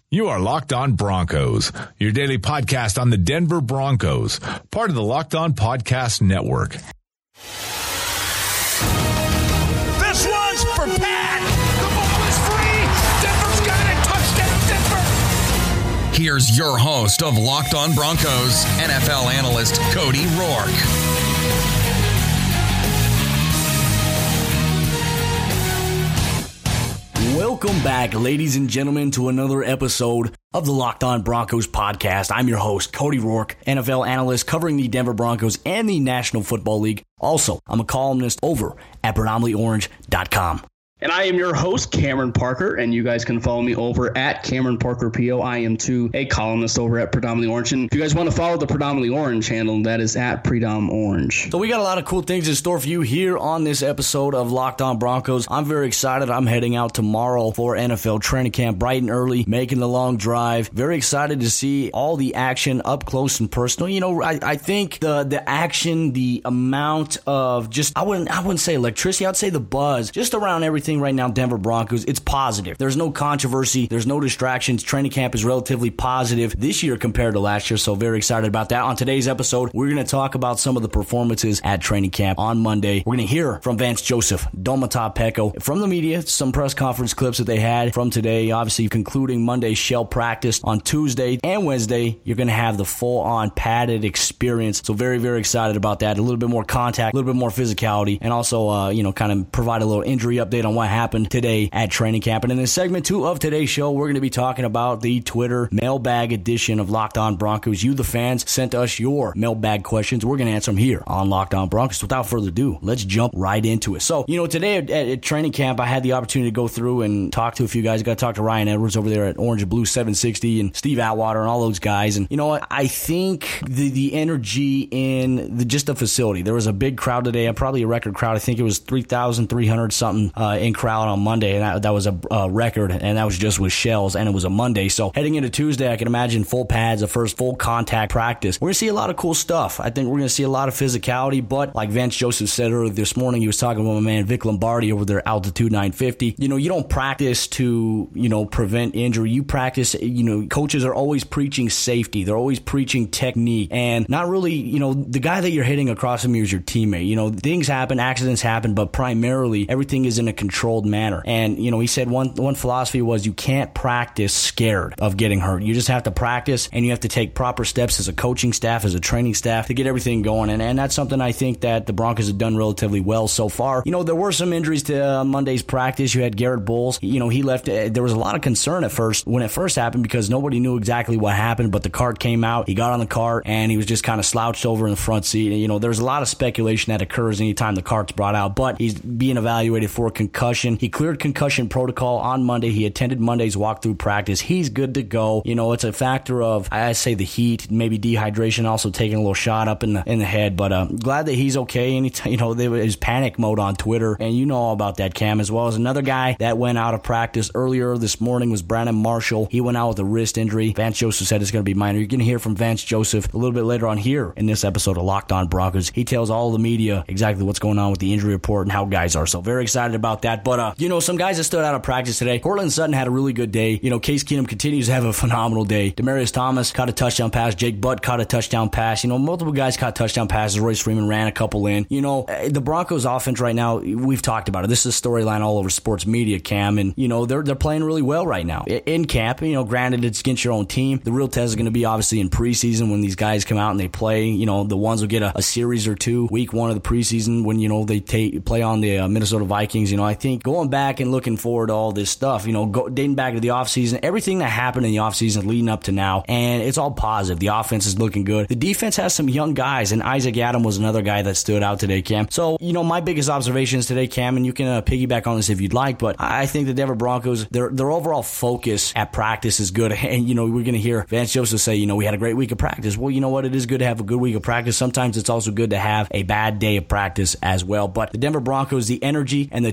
You are Locked On Broncos, your daily podcast on the Denver Broncos, part of the Locked On Podcast Network. This one's for Pat. The ball is free. Denver's got it. Touchdown, Denver. Here's your host of Locked On Broncos, NFL analyst Cody Roark. Welcome back, ladies and gentlemen, to another episode of the Locked On Broncos podcast. I'm your host, Cody Roark, NFL analyst covering the Denver Broncos and the National Football League. Also, I'm a columnist over at predominantlyorange.com. And I am your host, Cameron Parker, and you guys can follow me over at Cameron Parker PO. I am, too, a columnist over at Predominantly Orange. And if you guys want to follow the Predominantly Orange handle, that is at Predom Orange. So we got a lot of cool things in store for you here on this episode of Locked On Broncos. I'm very excited. I'm heading out tomorrow for NFL training camp, bright and early, making the long drive. Very excited to see all the action up close and personal. You know, I think the action, the amount of just, I wouldn't say electricity, I'd say the buzz, just around everything right now, Denver Broncos, it's positive. There's no controversy. There's no distractions. Training camp is relatively positive this year compared to last year, so very excited about that. On today's episode, we're going to talk about some of the performances at training camp on Monday. We're going to hear from Vance Joseph, Domata Peko, from the media, some press conference clips that they had from today, obviously concluding Monday's shell practice. On Tuesday and Wednesday, you're going to have the full-on padded experience, so very, very excited about that. A little bit more contact, a little bit more physicality, and also, kind of provide a little injury update on what happened today at training camp. And in segment 2 of today's show, we're going to be talking about the Twitter mailbag edition of Locked On Broncos. You, the fans, sent us your mailbag questions. We're going to answer them here on Locked On Broncos. Without further ado, let's jump right into it. So, today at training camp, I had the opportunity to go through and talk to a few guys. I got to talk to Ryan Edwards over there at Orange and Blue 760 and Steve Atwater and all those guys. And you know what? I think the energy in the facility, there was a big crowd today, probably a record crowd. I think it was 3,300 something in crowd on Monday, and that was a record, and that was just with shells, and it was a Monday. So heading into Tuesday, I can imagine full pads, the first full contact practice. We're going to see a lot of cool stuff. I think we're going to see a lot of physicality, but like Vance Joseph said earlier this morning, he was talking about my man Vic Lombardi over there, Altitude 950. You don't practice to, prevent injury. You practice, coaches are always preaching safety. They're always preaching technique, and not really, the guy that you're hitting across from you is your teammate. Things happen, accidents happen, but primarily everything is in a controlled manner. And, he said one philosophy was you can't practice scared of getting hurt. You just have to practice, and you have to take proper steps as a coaching staff, as a training staff to get everything going. And that's something I think that the Broncos have done relatively well so far. There were some injuries to Monday's practice. You had Garrett Bowles. He left. There was a lot of concern at first when it first happened because nobody knew exactly what happened, but the cart came out. He got on the cart, and he was just kind of slouched over in the front seat. And, there's a lot of speculation that occurs anytime the cart's brought out, but he's being evaluated for a concussion. He cleared concussion protocol on Monday. He attended Monday's walkthrough practice. He's good to go. It's a factor of, I say, the heat, maybe dehydration, also taking a little shot up in the head, but glad that he's okay. And there was panic mode on Twitter, and you know all about that, Cam, as well as another guy that went out of practice earlier this morning was Brandon Marshall. He went out with a wrist injury. Vance Joseph said it's going to be minor. You're going to hear from Vance Joseph a little bit later on here in this episode of Locked On Broncos. He tells all the media exactly what's going on with the injury report and how guys are. So very excited about that. But, some guys that stood out of practice today. Cortland Sutton had a really good day. Case Keenum continues to have a phenomenal day. Demarius Thomas caught a touchdown pass. Jake Butt caught a touchdown pass. Multiple guys caught touchdown passes. Royce Freeman ran a couple in. The Broncos offense right now, we've talked about it. This is a storyline all over sports media, Cam, and, they're playing really well right now. In camp, granted it's against your own team. The real test is going to be obviously in preseason when these guys come out and they play. The ones will get a series or two. Week 1 of the preseason when, they play on the Minnesota Vikings. I think going back and looking forward to all this stuff, dating back to the offseason, everything that happened in the offseason leading up to now, and it's all positive. The offense is looking good. The defense has some young guys, and Isaac Adam was another guy that stood out today, Cam. So, my biggest observations today, Cam, and you can piggyback on this if you'd like, but I think the Denver Broncos, their overall focus at practice is good. And, we're going to hear Vance Joseph say, we had a great week of practice. Well, you know what? It is good to have a good week of practice. Sometimes it's also good to have a bad day of practice as well. But the Denver Broncos, the energy and the tempo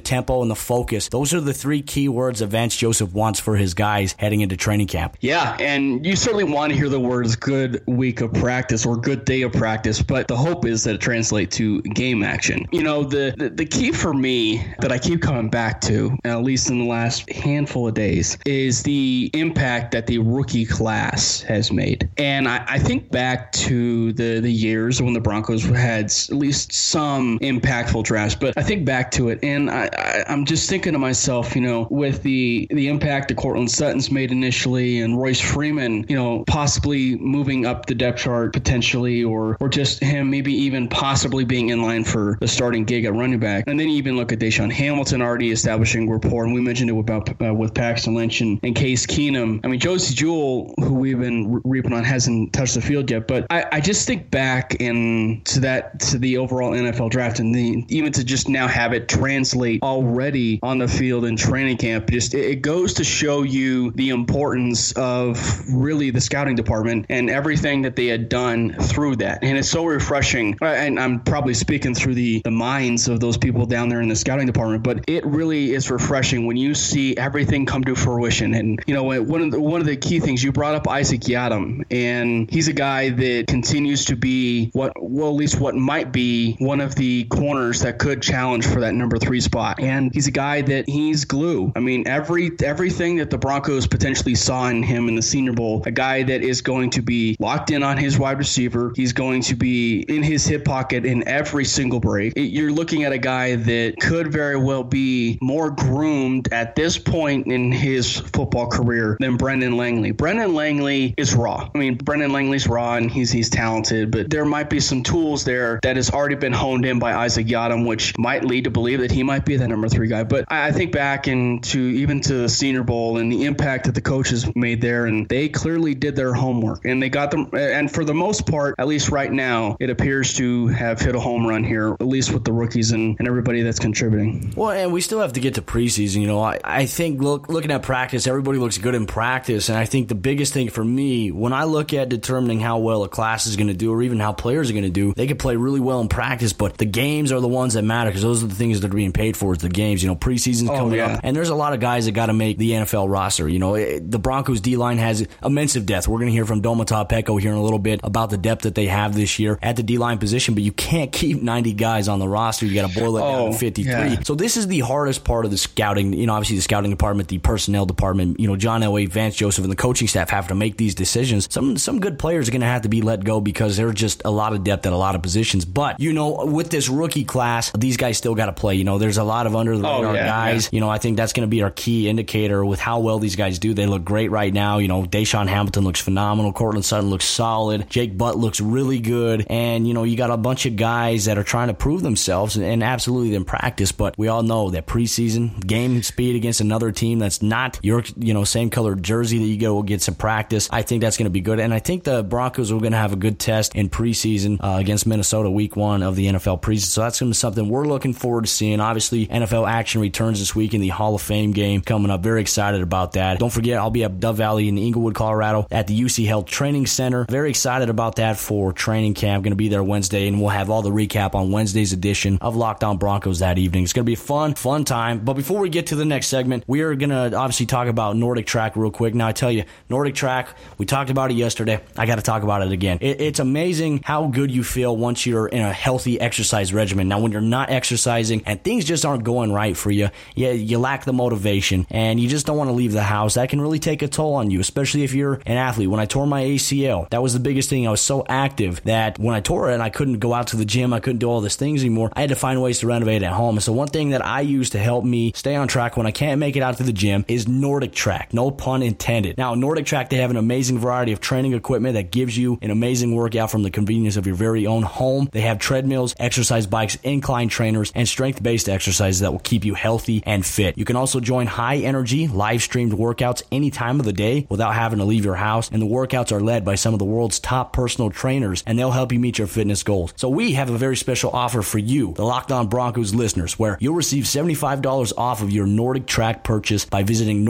and the focus. Those are the 3 key words that Vance Joseph wants for his guys heading into training camp. Yeah, and you certainly want to hear the words good week of practice or good day of practice, but the hope is that it translates to game action. You know, the key for me that I keep coming back to, at least in the last handful of days, is the impact that the rookie class has made. And I think back to the years when the Broncos had at least some impactful drafts, but I think back to it and I'm just thinking to myself, you know, with the impact that Courtland Sutton's made initially and Royce Freeman, you know, possibly moving up the depth chart potentially, or just him maybe even possibly being in line for the starting gig at running back. And then you even look at Deshaun Hamilton already establishing rapport, and we mentioned it with Paxton Lynch and Case Keenum. I mean, Josie Jewell, who we've been reaping on, hasn't touched the field yet, but I just think back to the overall NFL draft and even to just now have it translate already on the field in training camp. Just it goes to show you the importance of really the scouting department and everything that they had done through that. And it's so refreshing. And I'm probably speaking through the minds of those people down there in the scouting department, but it really is refreshing when you see everything come to fruition. And, you know, one of the key things, you brought up Isaac Yiadom, and he's a guy that continues to be at least what might be one of the corners that could challenge for that number 3 spot. And he's a guy that he's glue. I mean, everything that the Broncos potentially saw in him in the Senior Bowl, a guy that is going to be locked in on his wide receiver. He's going to be in his hip pocket in every single break. You're looking at a guy that could very well be more groomed at this point in his football career than Brendan Langley. Brendan Langley is raw. I mean, Brendan Langley's raw and he's talented, but there might be some tools there that has already been honed in by Isaac Yiadom, which might lead to believe that he might be the number 3 guy. But I think back to the Senior Bowl and the impact that the coaches made there, and they clearly did their homework and they got them. And for the most part, at least right now, it appears to have hit a home run here, at least with the rookies and everybody that's contributing. Well, and we still have to get to preseason. You know, I think looking at practice, everybody looks good in practice. And I think the biggest thing for me, when I look at determining how well a class is going to do or even how players are going to do, they can play really well in practice, but the games are the ones that matter because those are the things that are being paid for is the games. You know, preseason's coming up, and there's a lot of guys that got to make the NFL roster. You know, the Broncos D-line has immense depth. We're going to hear from Domata Peko here in a little bit about the depth that they have this year at the D-line position, but you can't keep 90 guys on the roster. You got to boil it down to 53. Yeah. So this is the hardest part of the scouting. You know, obviously the scouting department, the personnel department, you know, John Elway, Vance Joseph, and the coaching staff have to make these decisions. Some good players are going to have to be let go because there's just a lot of depth at a lot of positions. But, you know, with this rookie class, these guys still got to play. You know, there's a lot of under the radar guys. Yeah. You know, I think that's going to be our key indicator with how well these guys do. They look great right now. You know, Deshaun Hamilton looks phenomenal. Courtland Sutton looks solid. Jake Butt looks really good. And, you know, you got a bunch of guys that are trying to prove themselves and absolutely in practice. But we all know that preseason game speed against another team that's not your, you know, same colored jersey that you go get some practice. I think that's going to be good. And I think the Broncos are going to have a good test in preseason against Minnesota week 1 of the NFL preseason. So that's going to be something we're looking forward to seeing. Obviously, NFL action returns this week in the Hall of Fame game coming up. Very excited about that. Don't forget, I'll be at Dove Valley in Inglewood, Colorado at the UC Health Training Center. Very excited about that for training camp. Going to be there Wednesday, and we'll have all the recap on Wednesday's edition of Locked On Broncos that evening. It's going to be a fun time. But before we get to the next segment, we are going to obviously talk about Nordic Track real quick. Now, I tell you, Nordic Track, we talked about it yesterday. I got to talk about it again. It's amazing how good you feel once you're in a healthy exercise regimen. Now, when you're not exercising and things just aren't going right for you, you lack the motivation and you just don't want to leave the house. That can really take a toll on you, especially if you're an athlete. When I tore my ACL, that was the biggest thing. I was so active that when I tore it, I couldn't go out to the gym. I couldn't do all these things anymore. I had to find ways to renovate at home. So one thing that I use to help me stay on track when I can't make it out to the gym is Nordic Track. No pun intended. Now, Nordic Track, they have an amazing variety of training equipment that gives you an amazing workout from the convenience of your very own home. They have treadmills, exercise bikes, incline trainers, and strength-based exercises that will keep you healthy and fit. You can also join high-energy, live-streamed workouts any time of the day without having to leave your house, and the workouts are led by some of the world's top personal trainers, and they'll help you meet your fitness goals. So we have a very special offer for you, the Locked On Broncos listeners, where you'll receive $75 off of your Nordic Track purchase by visiting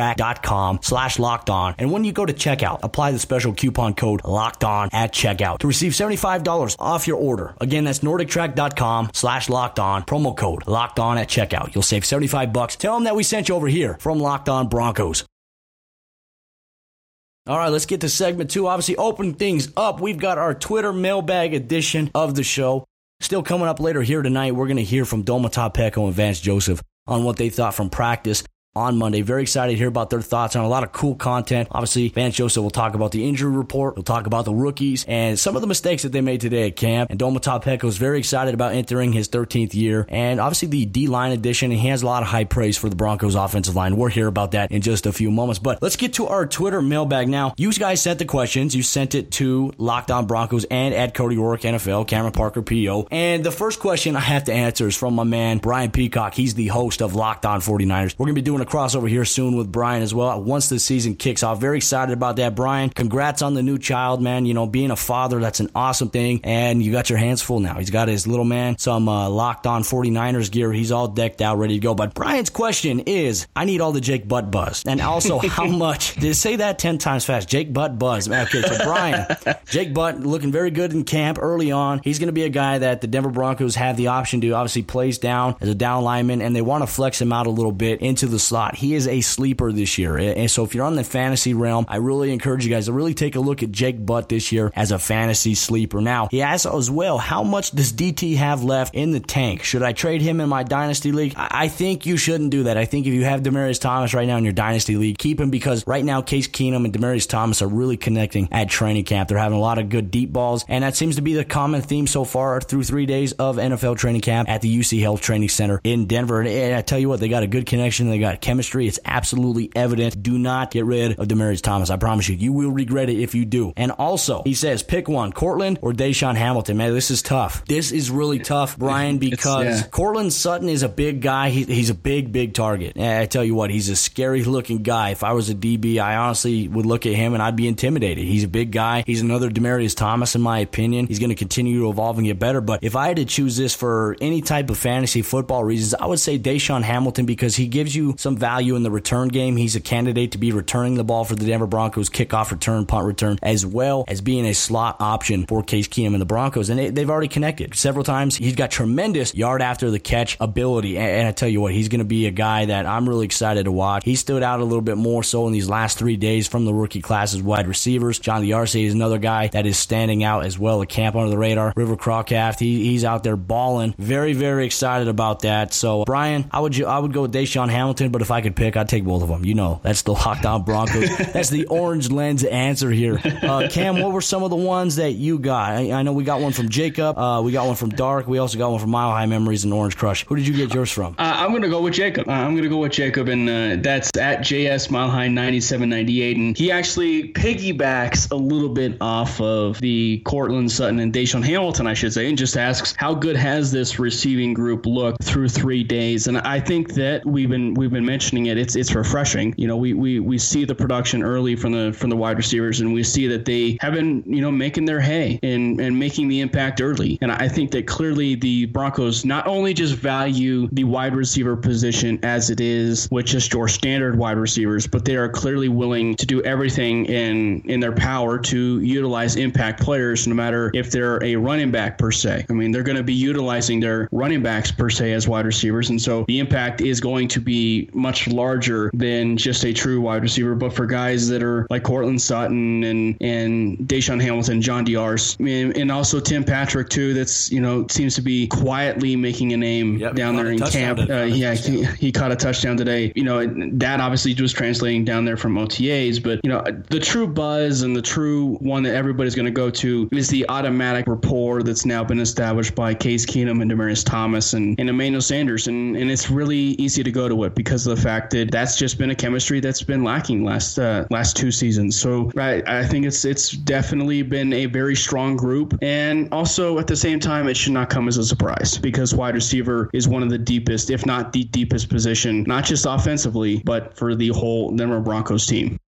NordicTrack.com/LockedOn. And when you go to checkout, apply the special coupon code LOCKEDON at checkout to receive $75 off your order. Again, that's NordicTrack.com/LockedOn, promo code LOCKEDON at checkout. You'll save $75. Tell them that we sent you over here from Locked On Broncos. All right, let's get to segment 2. Obviously, opening things up, we've got our Twitter mailbag edition of the show. Still coming up later here tonight, we're going to hear from Domata Peko and Vance Joseph on what they thought from practice on Monday. Very excited to hear about their thoughts on a lot of cool content. Obviously, Vance Joseph will talk about the injury report. We'll talk about the rookies and some of the mistakes that they made today at camp. And Domata Peko is very excited about entering his 13th year. And obviously the D-line addition, and he has a lot of high praise for the Broncos offensive line. We'll hear about that in just a few moments. But let's get to our Twitter mailbag now. You guys sent the questions. You sent it to Locked On Broncos and at Cody Rourke NFL, Cameron Parker PO. And the first question I have to answer is from my man, Brian Peacock. He's the host of Locked On 49ers. We're going to be doing a crossover here soon with Brian as well once the season kicks off. Very excited about that, Brian. Congrats on the new child, man. You know, being a father, that's an awesome thing. And you got your hands full now. He's got his little man some Locked On 49ers gear. He's all decked out, ready to go. But Brian's question is, I need all the Jake Butt buzz. And also, how much? Did say that 10 times fast. Jake Butt buzz. Okay, so Brian, Jake Butt looking very good in camp early on. He's going to be a guy that the Denver Broncos have the option to. Obviously plays down as a down lineman, and they want to flex him out a little bit into the slot. He is a sleeper this year. And so if you're on the fantasy realm, I really encourage you guys to really take a look at Jake Butt this year as a fantasy sleeper. Now, he asks as well, how much does DT have left in the tank? Should I trade him in my dynasty league? I think you shouldn't do that. I think if you have Demaryius Thomas right now in your dynasty league, keep him, because right now Case Keenum and Demaryius Thomas are really connecting at training camp. They're having a lot of good deep balls, and that seems to be the common theme so far through 3 days of NFL training camp at the UC Health Training Center in Denver. And I tell you what, they got a good connection. They got chemistry. It's absolutely evident. Do not get rid of Demaryius Thomas. I promise you, you will regret it if you do. And also, he says, pick one, Cortland or Deshaun Hamilton. Man, this is tough. This is really tough, Brian, because Cortland Sutton is a big guy. He's a big target. And I tell you what, he's a scary looking guy. If I was a DB, I honestly would look at him and I'd be intimidated. He's a big guy. He's another Demaryius Thomas, in my opinion. He's going to continue to evolve and get better. But if I had to choose this for any type of fantasy football reasons, I would say Deshaun Hamilton, because he gives you some value in the return game. He's a candidate to be returning the ball for the Denver Broncos, kickoff return, punt return, as well as being a slot option for Case Keenum and the Broncos. And they've already connected several times. He's got tremendous yard after the catch ability. And I tell you what, he's going to be a guy that I'm really excited to watch. He stood out a little bit more so in these last 3 days from the rookie class as wide receivers. John D'Arce is another guy that is standing out as well at camp under the radar. River Crawcraft, he's out there balling. Very excited about that. So, Brian, I would go with Deshaun Hamilton, but if I could pick, I'd take both of them. You know, that's the Locked On Broncos. That's the orange lens answer here. Cam, what were some of the ones that you got? I know we got one from Jacob. We got one from Dark. We also got one from Mile High Memories and Orange Crush. Who did you get yours from? I'm going to go with Jacob. And that's at JS Mile High 9798. And he actually piggybacks a little bit off of the Cortland Sutton and Deshaun Hamilton, I should say, and just asks, how good has this receiving group looked through 3 days? And I think that we've been mentioning it. It's refreshing. You know, we see the production early from the wide receivers, and we see that they have been, you know, making their hay and making the impact early. And I think that clearly the Broncos not only just value the wide receiver position as it is with just your standard wide receivers, but they are clearly willing to do everything in their power to utilize impact players, no matter if they're a running back per se. I mean, they're going to be utilizing their running backs per se as wide receivers, and so the impact is going to be much larger than just a true wide receiver. But for guys that are like Cortland Sutton and Deshaun Hamilton, John D'Arce, and also Tim Patrick too, that's, you know, seems to be quietly making a name down there in camp. He caught a touchdown today. You know, that obviously was translating down there from OTAs, but you know, the true buzz and the true one that everybody's going to go to is the automatic rapport that's now been established by Case Keenum and Demaryius Thomas and Emmanuel Sanders, and it's really easy to go to it because of the fact that that's just been a chemistry that's been lacking last 2 seasons. So I think it's definitely been a very strong group, and also at the same time, it should not come as a surprise because wide receiver is one of the deepest, if not the deepest position, not just offensively, but for the whole Denver Broncos team.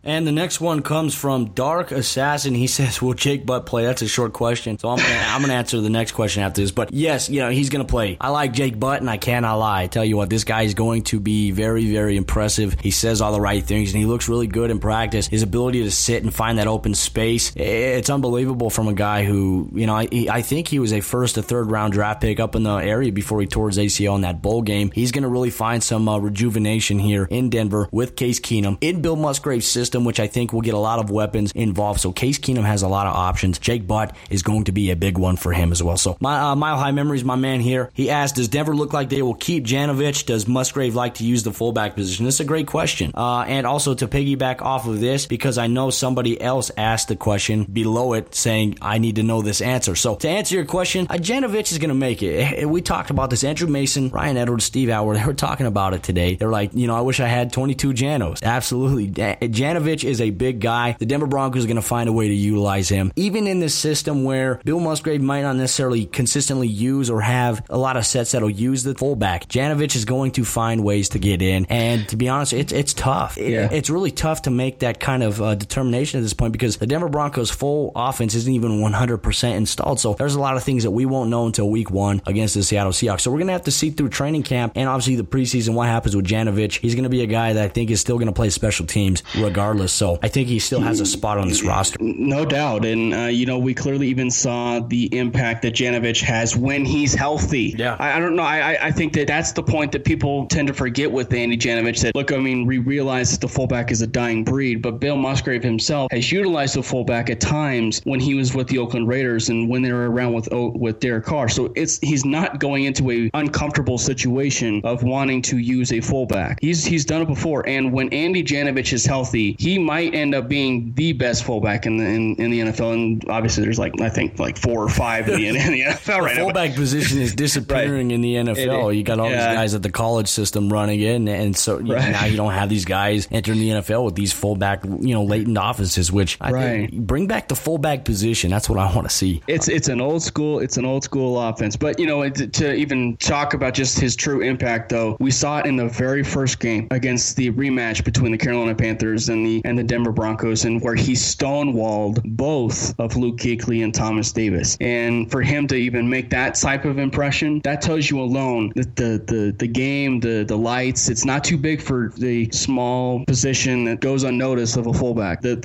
And the next one comes from Dark Assassin. He says, will Jake Butt play? That's a short question, so I'm gonna answer the next question after this. But yes, he's gonna play. I like Jake Butt, and I cannot lie. I tell you what, this guy is going to be very, very impressive. He says all the right things, and he looks really good in practice. His ability to sit and find that open space, it's unbelievable from a guy who, I think he was a first or third round draft pick up in the area before he tore his ACL in that bowl game. He's going to really find some rejuvenation here in Denver with Case Keenum in Bill Musgrave's system, which I think will get a lot of weapons involved. So Case Keenum has a lot of options. Jake Butt is going to be a big one for him as well. So Mile High Memories, my man here, he asked, does Denver look like they will keep Janovich? Does Musgrave like to use the fullback position? This is a great question. And also to piggyback off of this, because I know somebody else asked the question below it saying, I need to know this answer. So to answer your question, Janovich is going to make it. We talked about this. Andrew Mason, Ryan Edwards, Steve Howard, they were talking about it today. They're like, I wish I had 22 Janos. Absolutely. Janovich is a big guy. The Denver Broncos are going to find a way to utilize him. Even in this system where Bill Musgrave might not necessarily consistently use or have a lot of sets that'll use the fullback, Janovich is going to find ways to get in. And to be honest, it's tough. Yeah. It's really tough to make that kind of determination at this point because the Denver Broncos' full offense isn't even 100% installed. So there's a lot of things that we won't know until week 1 against the Seattle Seahawks. So we're going to have to see through training camp and obviously the preseason what happens with Janovich. He's going to be a guy that I think is still going to play special teams regardless. So I think he still has a spot on this roster. No doubt. And, we clearly even saw the impact that Janovich has when he's healthy. Yeah. I don't know. I think that's the point that people tend to forget with Andy Janovich. That, look, we realize that the fullback is a dying breed, but Bill Musgrave himself has utilized the fullback at times when he was with the Oakland Raiders and when they were around with Derek Carr. So he's not going into a uncomfortable situation of wanting to use a fullback. He's done it before, and when Andy Janovich is healthy, he might end up being the best fullback in the NFL. And obviously, there's I think 4 or 5 in the NFL right now. The fullback position is disappearing in the NFL. You got all these guys at the college system running in, and so now you don't have these guys entering the NFL with these fullback, latent offenses. Which I think bring back the fullback position. That's what I want to see. It's an old school offense. But to even talk about just his true impact, though, we saw it in the very first game against the rematch between the Carolina Panthers and the Denver Broncos, and where he stonewalled both of Luke Kuechly and Thomas Davis. And for him to even make that type of impression, that tells you alone that the game, the lights, it's not too big for the small position that goes unnoticed of a fullback. The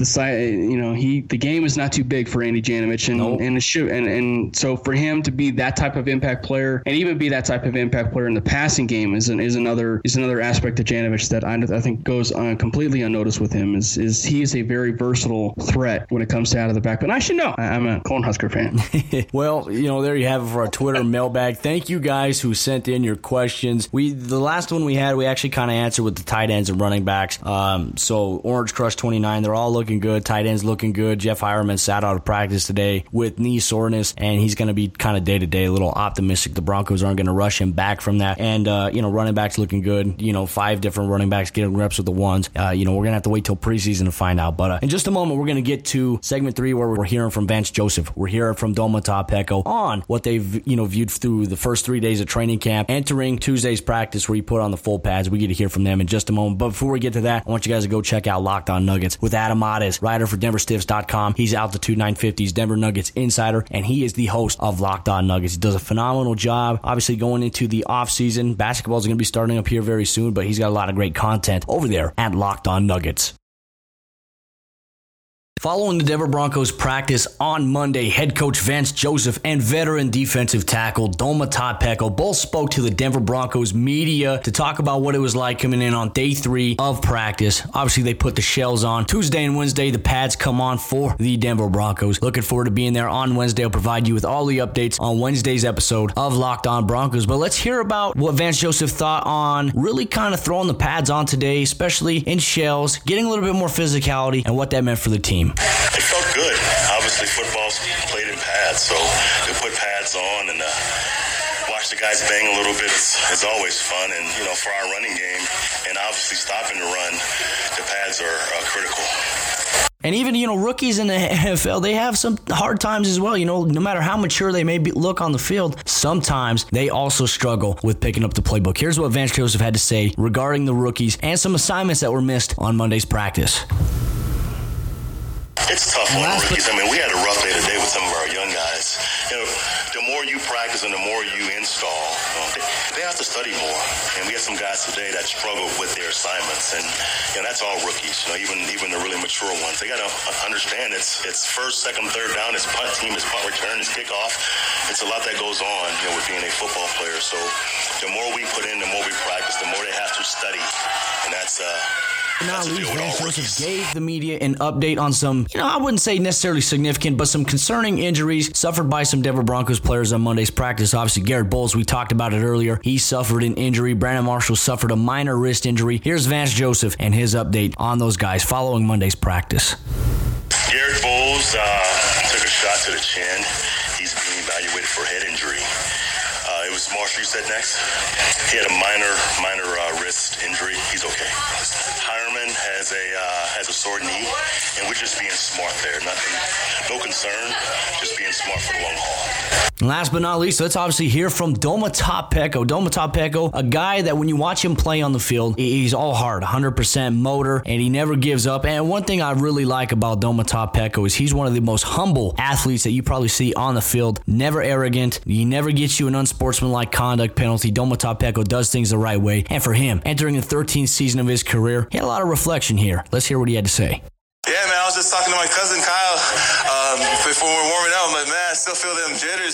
game is not too big for Andy Janovich, and so for him to be that type of impact player, and even be that type of impact player in the passing game is another aspect of Janovich that I think goes completely unnoticed with him. Is he is a very versatile threat when it comes to out of the back. But I should know. I'm a Cornhusker fan. Well, there you have it for our Twitter mailbag. Thank you guys who sent in your questions. The last one we actually kind of answered with the tight ends and running backs. So Orange Crush 29, they're all looking good. Tight ends looking good. Jeff Hireman sat out of practice today with knee soreness, and he's going to be kind of day to day a little optimistic. The Broncos aren't going to rush him back from that. And running backs looking good. 5 different running backs getting reps with the ones. We're going to have to wait till preseason to find out. But in just a moment, we're going to get to segment 3 where we're hearing from Vance Joseph. We're hearing from Domata Peko on what they've viewed through the first 3 days of training camp, entering Tuesday's practice where he put on the full pads. We get to hear from them in just a moment. But before we get to that, I want you guys to go check out Locked On Nuggets with Adam Mares, writer for DenverStiffs.com. He's Altitude 950's Denver Nuggets insider, and he is the host of Locked On Nuggets. He does a phenomenal job. Obviously, going into the offseason, basketball is going to be starting up here very soon, but he's got a lot of great content over there at Locked On Nuggets. Following the Denver Broncos practice on Monday, head coach Vance Joseph and veteran defensive tackle Domata Peko both spoke to the Denver Broncos media to talk about what it was like coming in on day 3 of practice. Obviously, they put the shells on. Tuesday and Wednesday, the pads come on for the Denver Broncos. Looking forward to being there on Wednesday. I'll provide you with all the updates on Wednesday's episode of Locked On Broncos. But let's hear about what Vance Joseph thought on really kind of throwing the pads on today, especially in shells, getting a little bit more physicality, and what that meant for the team. It felt good. Obviously, football's played in pads, so to put pads on and watch the guys bang a little bit is always fun. And, for our running game and obviously stopping the run, the pads are critical. And even, rookies in the NFL, they have some hard times as well. No matter how mature they may look on the field, sometimes they also struggle with picking up the playbook. Here's what Vance Joseph had to say regarding the rookies and some assignments that were missed on Monday's practice. It's tough on rookies. I mean, we had a rough day today with some of our young guys. The more you practice and the more you install, they have to study more. And we had some guys today that struggled with their assignments, and that's all rookies. Even the really mature ones, they got to understand it's first, second, third down. It's punt team, it's punt return, it's kickoff. It's a lot that goes on, with being a football player. So the more we put in, the more we practice, the more they have to study, and that's. Not least, Vance Joseph gave the media an update on some, I wouldn't say necessarily significant, but some concerning injuries suffered by some Denver Broncos players on Monday's practice. Obviously, Garrett Bowles, we talked about it earlier. He suffered an injury. Brandon Marshall suffered a minor wrist injury. Here's Vance Joseph and his update on those guys following Monday's practice. Garrett Bowles took a shot to the chin. He's being evaluated for a head injury. It was Marshall you said next. He had a minor wrist injury. He's okay. Hireman has a sore knee, and we're just being smart there. No concern, just being smart for the long haul. And last but not least, let's obviously hear from Domata Peko. Domata Peko, a guy that when you watch him play on the field, he's all heart, 100% motor, and he never gives up. And one thing I really like about Domata Peko is he's one of the most humble athletes that you probably see on the field. Never arrogant. He never gets you an unsportsmanlike conduct penalty. Domata Peko does things the right way. And for him, entering the 13th season of his career, he had a lot of reflection here. Let's hear what he had to say. Yeah, man, I was just talking to my cousin Kyle before we were warming up. I'm like, man, I still feel them jitters,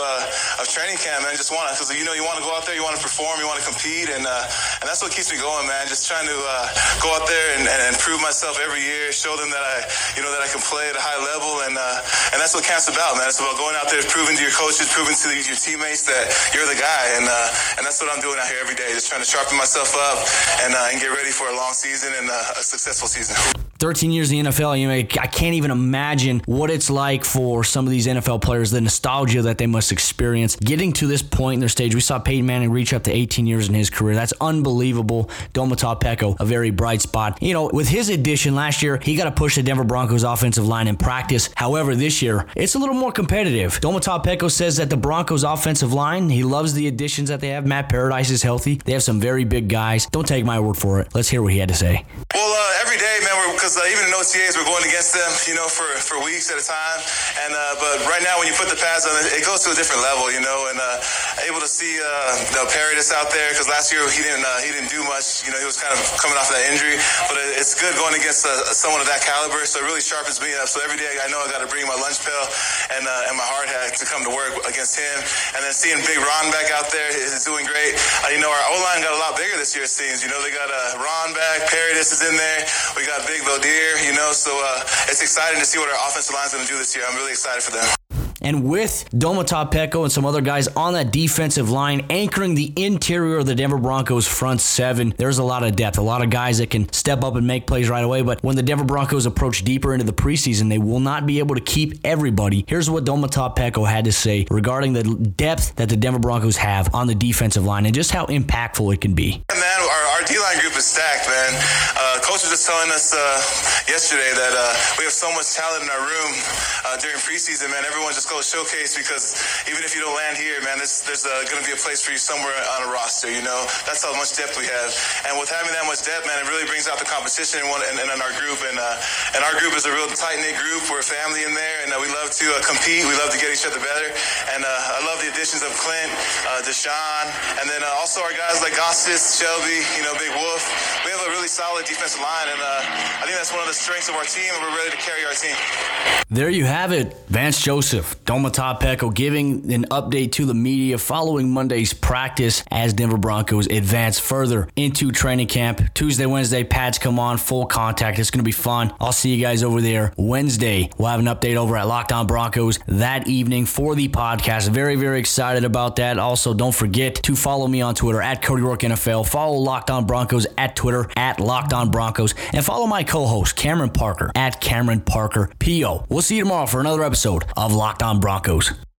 of training camp, man. Just want to, because, you want to go out there, you want to perform, you want to compete, and that's what keeps me going, man. Just trying to go out there and prove myself every year, show them that I can play at a high level, and that's what camp's about, man. It's about going out there, proving to your coaches, proving to your teammates that you're the guy, and that's what I'm doing out here every day, just trying to sharpen myself up and get ready for a long season and a successful season. 13 years in the NFL, I can't even imagine what it's like for some of these NFL players, the nostalgia that they must experience getting to this point in their stage. We saw Peyton Manning reach up to 18 years in his career. That's unbelievable. Domata Peko, a very bright spot. With his addition last year, he got to push the Denver Broncos offensive line in practice. However, this year, it's a little more competitive. Domata Peko says that the Broncos offensive line, he loves the additions that they have. Matt Paradise is healthy. They have some very big guys. Don't take my word for it. Let's hear what he had to say. Well, every day, man, because even in OTAs, we're going against them, for weeks at a time. And but right now, when you put the pads on, it goes to a different level, and able to see Paradis out there, because last year he didn't do much. He was kind of coming off that injury. But it's good going against someone of that caliber. So it really sharpens me up. So every day, I know I got to bring my lunch pail and my hard hat to come to work against him. And then seeing Big Ron back out there is doing great. Our O-line got a lot bigger this year, it seems. They got Ron back, Paradis is in there. We got Big Beldier, so it's exciting to see what our offensive line is going to do this year. I'm really excited for them. And with Domata Peko and some other guys on that defensive line anchoring the interior of the Denver Broncos front seven, there's a lot of depth, a lot of guys that can step up and make plays right away. But when the Denver Broncos approach deeper into the preseason, they will not be able to keep everybody. Here's what Domata Peko had to say regarding the depth that the Denver Broncos have on the defensive line and just how impactful it can be. Yeah, man, our D-line group is stacked, man. Coach was just telling us yesterday that we have so much talent in our room during preseason, man. Everyone just goes showcase, because even if you don't land here, man, there's going to be a place for you somewhere on a roster, That's how much depth we have. And with having that much depth, man, it really brings out the competition in our group. And our group is a real tight-knit group. We're a family in there, and we love to compete. We love to get each other better. And I love the additions of Clint, Deshaun, and then also our guys like Gostis, Shelby, Big Wolf. We have a really solid defensive line, and I think that's one of the strengths of our team, and we're ready to carry our team. There you have it. Vance Joseph, Domata Peko giving an update to the media following Monday's practice as Denver Broncos advance further into training camp. Tuesday, Wednesday, pads come on, full contact. It's going to be fun. I'll see you guys over there Wednesday. We'll have an update over at Locked On Broncos that evening for the podcast. Very, very excited about that. Also, don't forget to follow me on Twitter at Cody Rourke NFL. Follow Locked On Broncos at Twitter at Locked On Broncos. And follow my co-host Cameron Parker at Cameron Parker PO. We'll see you tomorrow for another episode of Locked On Broncos.